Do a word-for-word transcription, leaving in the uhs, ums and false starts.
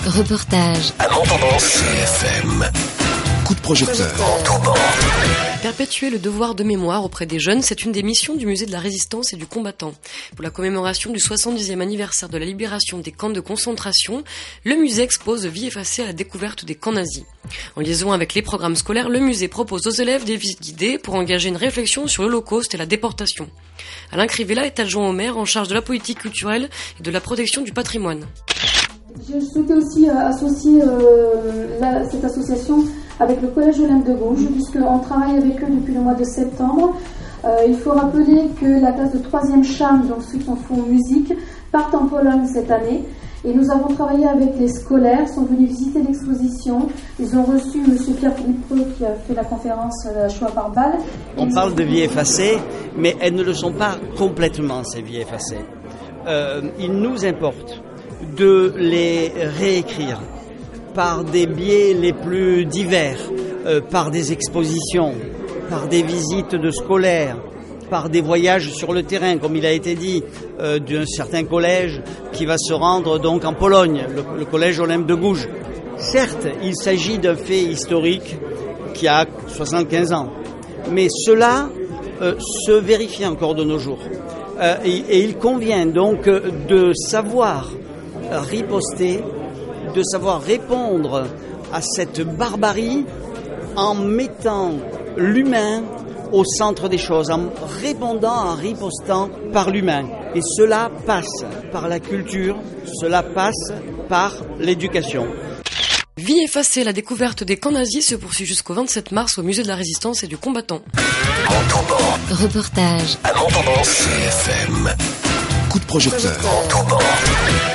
Reportage. À Montauban. C F M. Coup de projecteur. Montauban. Perpétuer le devoir de mémoire auprès des jeunes, c'est une des missions du musée de la Résistance et du Combattant. Pour la commémoration du soixante-dixième anniversaire de la libération des camps de concentration, le musée expose Vie effacée à la découverte des camps nazis. En liaison avec les programmes scolaires, le musée propose aux élèves des visites guidées pour engager une réflexion sur l'Holocauste et la déportation. Alain Crivella est adjoint au maire en charge de la politique culturelle et de la protection du patrimoine. Je souhaitais aussi euh, associer euh, la, cette association avec le Collège Olympe de Gouges, puisqu'on travaille avec eux depuis le mois de septembre. Euh, il faut rappeler que la classe de troisième cham, donc ceux qui sont en musique, partent en Pologne cette année. Et nous avons travaillé avec les scolaires, sont venus visiter l'exposition. Ils ont reçu M. Pierre-Philippe Preux qui a fait la conférence euh, Choix par balle. On parle de vies effacées, mais elles ne le sont pas complètement, ces vies effacées. Euh, il nous importe de les réécrire par des biais les plus divers, euh, par des expositions, par des visites de scolaires, par des voyages sur le terrain, comme il a été dit, euh, d'un certain collège qui va se rendre donc en Pologne, le, le collège Olympe de Gouges. Certes, il s'agit d'un fait historique qui a soixante-quinze ans, mais cela euh, se vérifie encore de nos jours. Euh, et, et il convient donc de savoir riposter, de savoir répondre à cette barbarie en mettant l'humain au centre des choses, en répondant, en ripostant par l'humain. Et cela passe par la culture, cela passe par l'éducation. Vie effacée, la découverte des camps nazis se poursuit jusqu'au vingt-sept mars au musée de la Résistance et du Combattant. Montauban. Reportage. À Montauban. C F M. Coup de projecteur. Montauban.